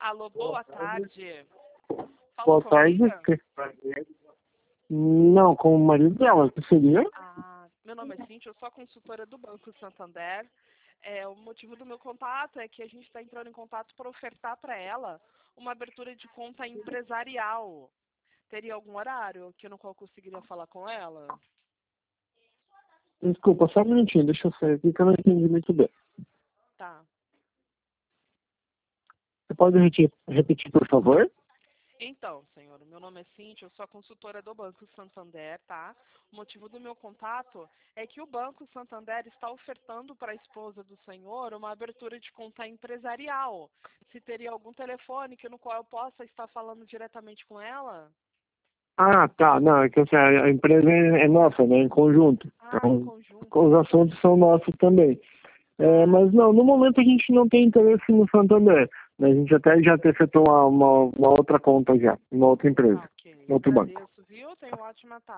Alô, boa tarde. Fala Boa com a tarde. amiga? Não, com o marido dela, que seria? Meu nome é Cíntia, eu sou a consultora do Banco Santander. O motivo do meu contato é que a gente está entrando em contato para ofertar para ela uma abertura de conta empresarial. Teria algum horário que no qual eu conseguiria falar com ela? Desculpa, só um minutinho, deixa eu sair aqui que eu não entendi muito bem. Tá. Você pode repetir, por favor? Então, senhor, meu nome é Cíntia, eu sou a consultora do Banco Santander, tá? O motivo do meu contato é que o Banco Santander está ofertando para a esposa do senhor uma abertura de conta empresarial. Se teria algum telefone que no qual eu possa estar falando diretamente com ela? Ah, tá, não, é que assim, a empresa é nossa, né, em conjunto. Em Então, conjunto. os assuntos são nossos também. Mas não, no momento a gente não tem interesse no Santander. Né? A gente até já efetuou uma outra conta já, uma outra empresa, Ok. um outro banco. Agradeço, viu? Tenha uma ótima tarde.